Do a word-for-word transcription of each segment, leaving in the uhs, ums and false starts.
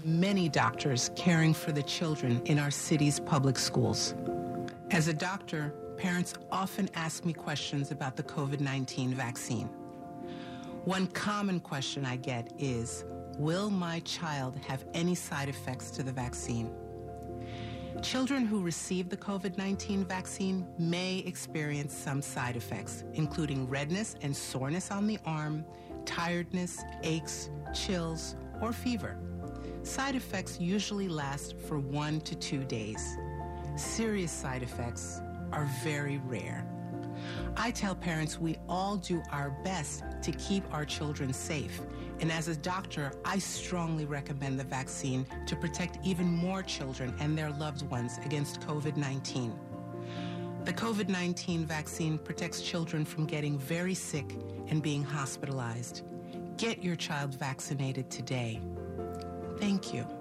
many doctors caring for the children in our city's public schools. As a doctor, parents often ask me questions about the COVID nineteen vaccine. One common question I get is, will my child have any side effects to the vaccine? Children who receive the COVID nineteen vaccine may experience some side effects, including redness and soreness on the arm, tiredness, aches, chills, or fever. Side effects usually last for one to two days. Serious side effects are very rare. I tell parents we all do our best to keep our children safe. And as a doctor, I strongly recommend the vaccine to protect even more children and their loved ones against COVID nineteen. The COVID nineteen vaccine protects children from getting very sick and being hospitalized. Get your child vaccinated today. Thank you.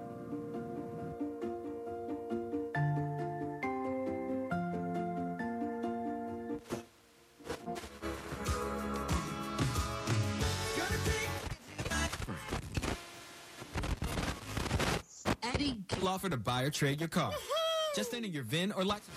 Eddie will offer to buy or trade your car. Just enter your V I N or license.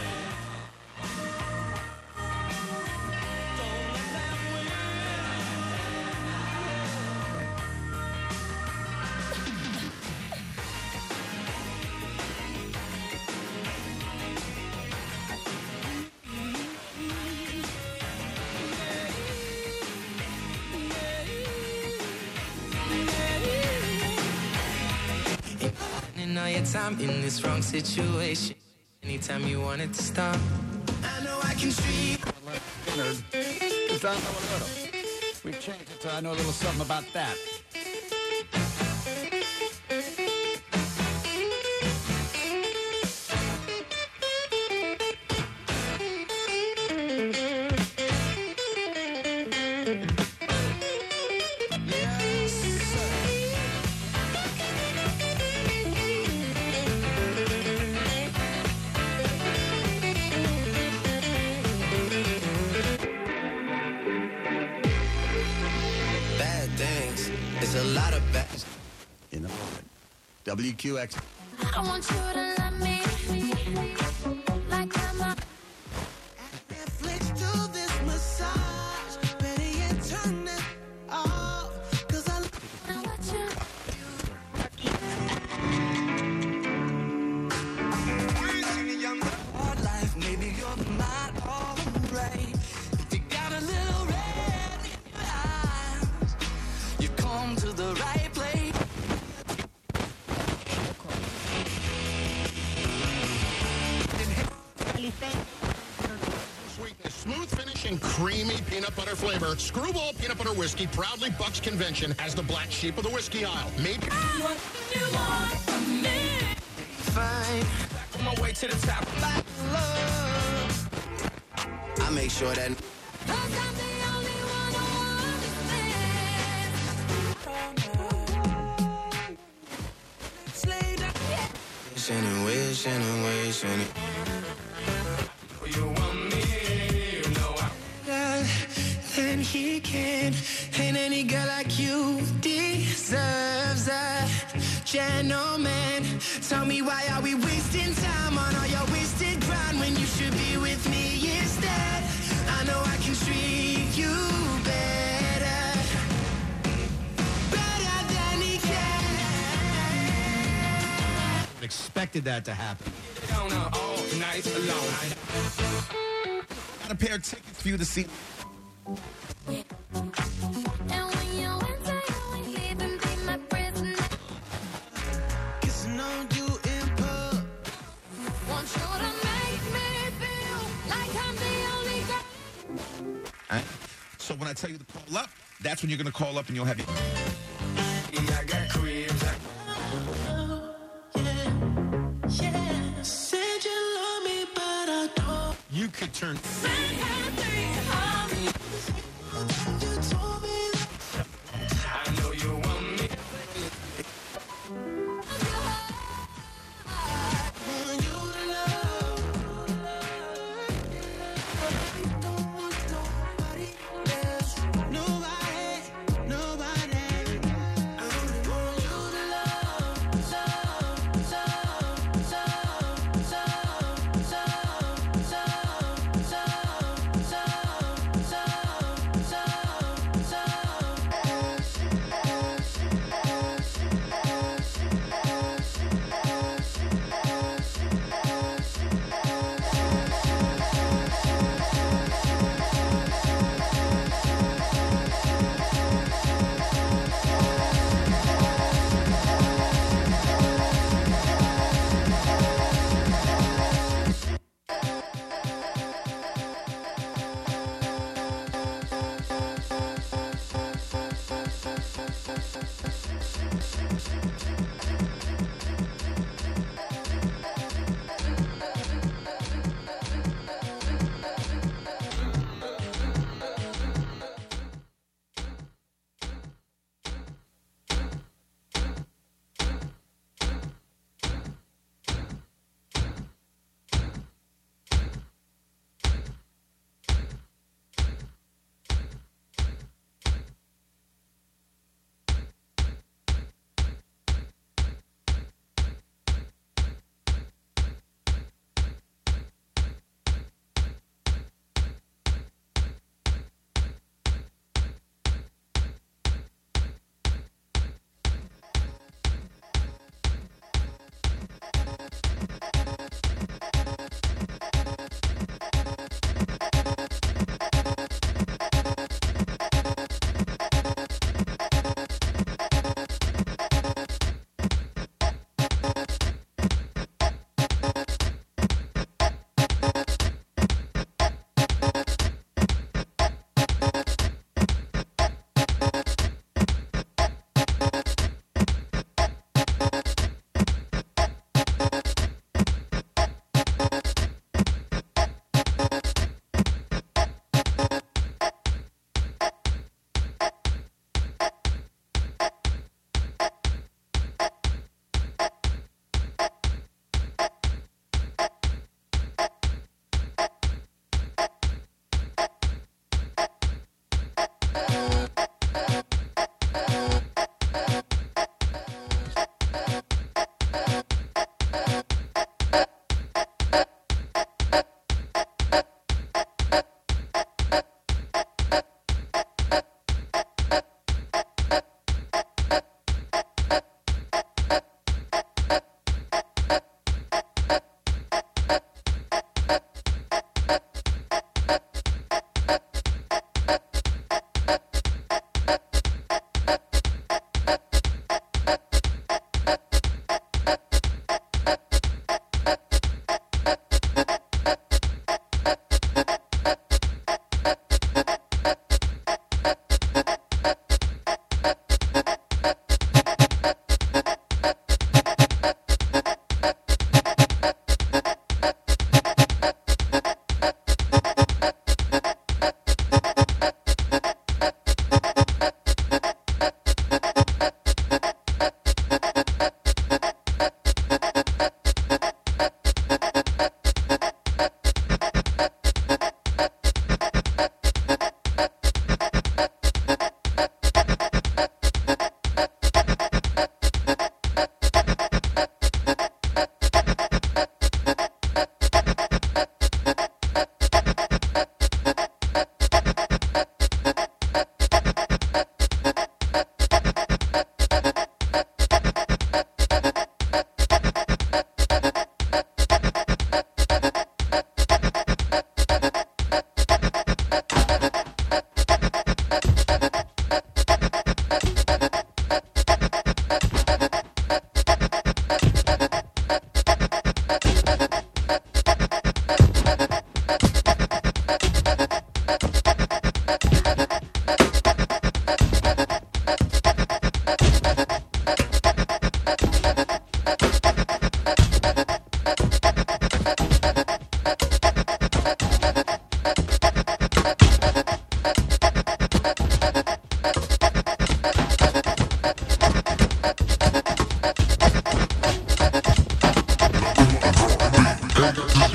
All your time in this wrong situation. Anytime you want it to stop, I know I can treat. Just I know a little. We changed it to I know a little something about that. W Q X. I want you to love me like I'm a Netflix to this massage. Better yet, turn it off. Cause I want you. Hard life, maybe you're not alright. If you got a little red in your eyes, you come to the right place. Sweetness, smooth finish, and creamy peanut butter flavor. Screwball Peanut Butter Whiskey proudly bucks convention as the black sheep of the whiskey aisle. Maybe What you want from me? Fine, on my way to the top. Like love, I make sure that. Cause I'm the only one who understands. Slay down. Wishing and wishing and wishing it. You want me, you know I. Then he can, and any girl like you deserves a gentleman. Tell me why are we wasting time on all your wasted grind when you should be with me instead? I know I can treat you better, better than he can. Expected that to happen. All night alone. Got a pair of tickets for you to see. And when you enter, you ain't leaving, be my prisoner. Kissing on you in pub. Want you to make me feel like I'm the only girl. All right? So when I tell you to call up, that's when you're going to call up and you'll have your... Yeah, I got cribs. You could turn... I know you want me. Nobody, nobody. I only want you to love.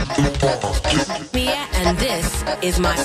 Mia, and this is my.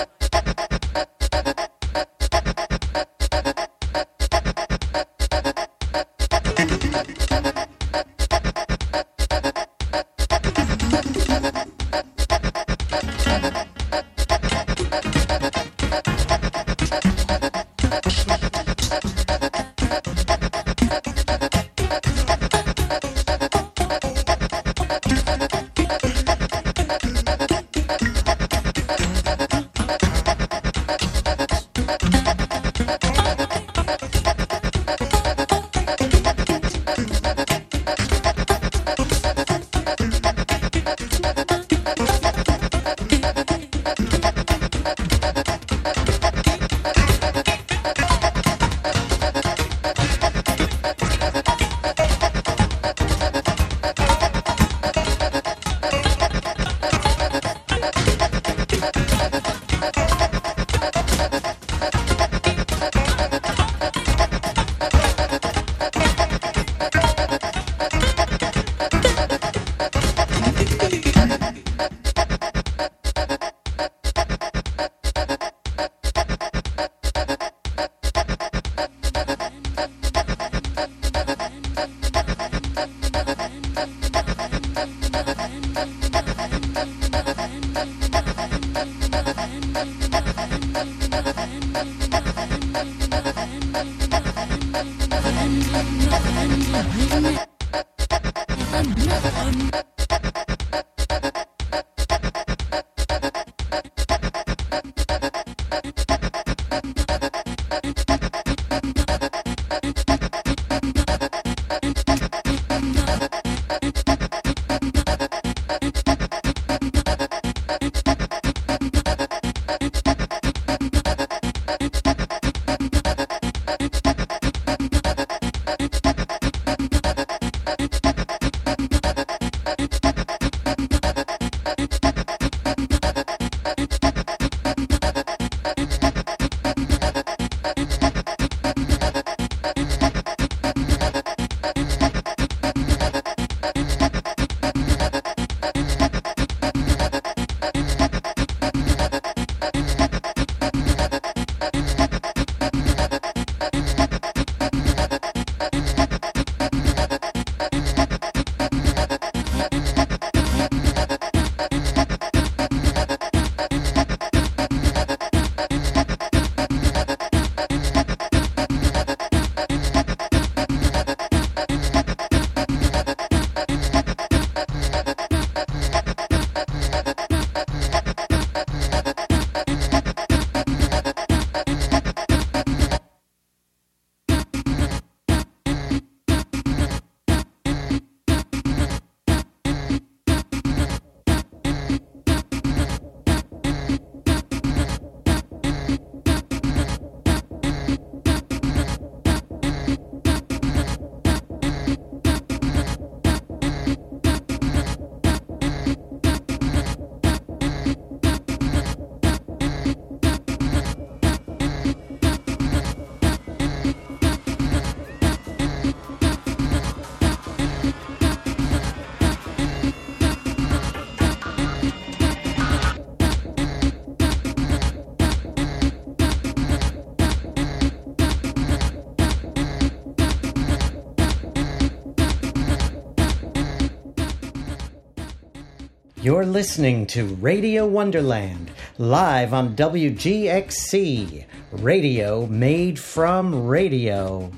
You're listening to Radio Wonderland, live on W G X C, radio made from radio.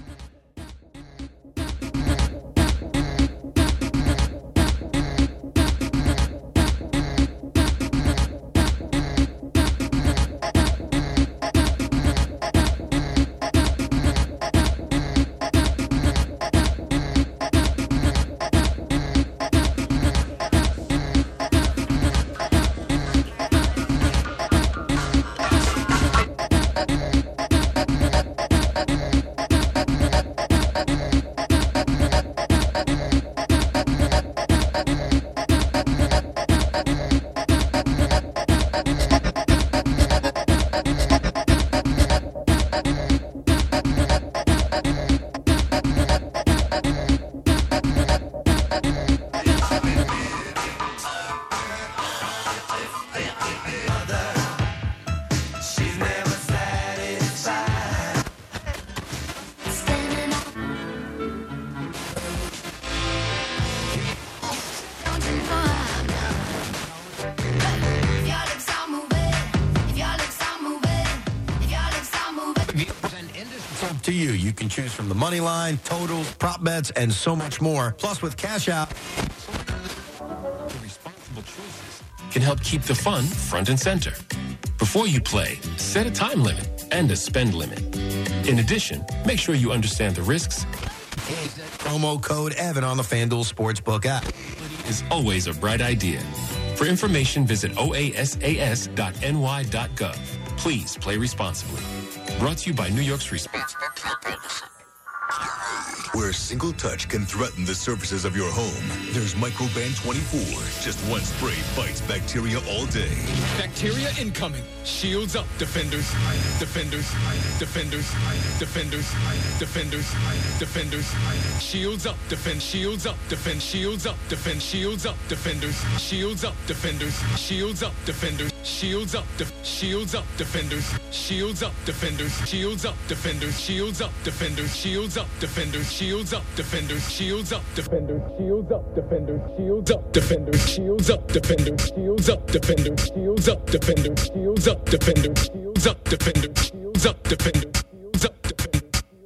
to you. You can choose from the money line, totals, prop bets, and so much more. Plus, with Cash Out, responsible choices can help keep the fun front and center. Before you play, set a time limit and a spend limit. In addition, make sure you understand the risks. Promo code Evan on the FanDuel Sportsbook app. Is always a bright idea. For information, visit O A S A S dot N Y dot gov. Please play responsibly. Brought to you by New York's Responsible Gambling. Where a single touch can threaten the surfaces of your home, there's Microban twenty-four. Just one spray fights bacteria all day. Bacteria incoming. Shields up, defenders. Defenders. Defenders. Defenders. Defenders. Defenders. Shields up, defend. Shields up, defend. Shields up, defend. Shields up, defenders. Shields up, defenders. Shields up, defenders. Shields up, def- shields up, defenders. Shields up, defenders. Shields up, defenders. Shields up, defenders. Shields up, defenders. Shields up, defenders. Shields up, defenders. Shields up, defenders. Shields up, defenders. Shields up, defenders. Shields up, defenders. Shields up, defenders. Shields up, defenders. Shields up, defenders. Shields up, defenders. Shields up, defenders.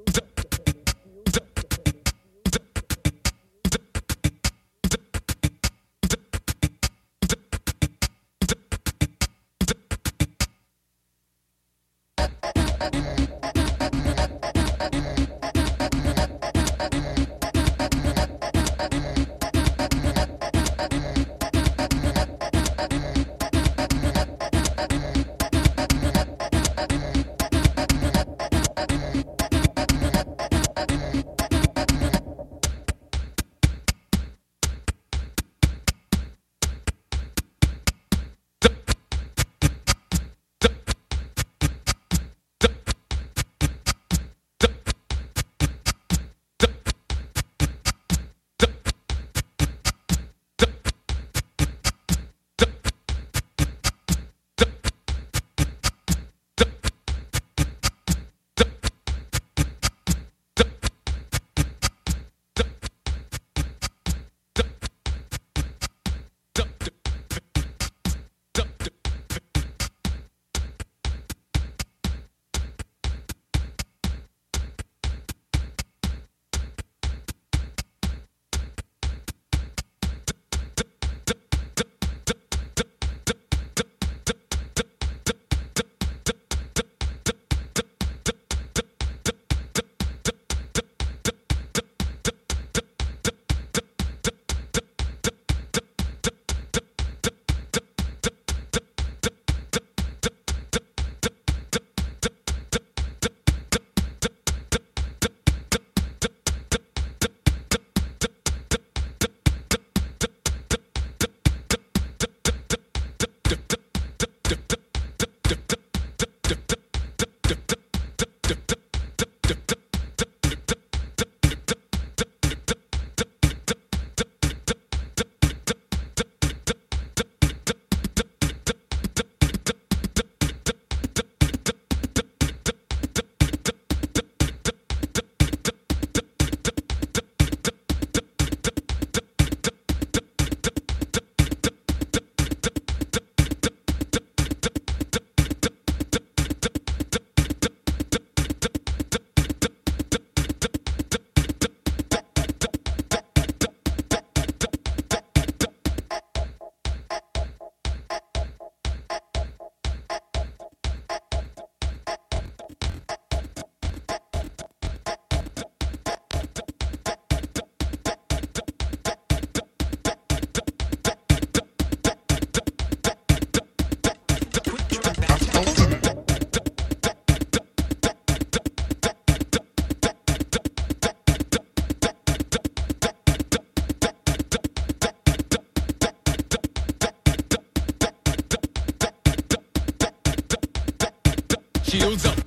Shields up.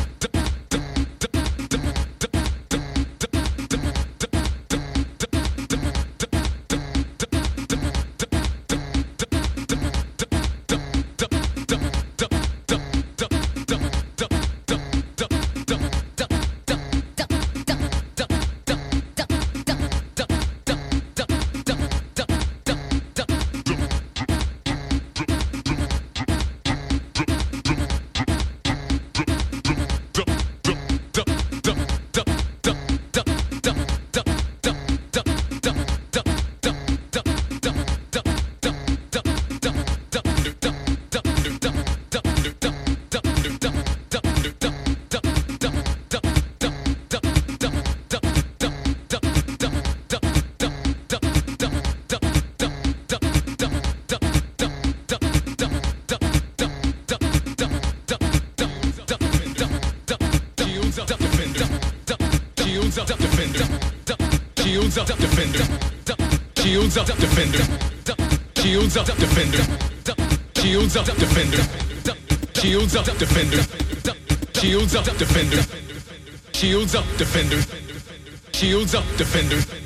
Shields up, defender. Shields up, defender. Shields up, defender. Shields up, defender. Shields up, defender. Shields up, defender. Shields up, defender. Shields up, defender. Shields up, defender.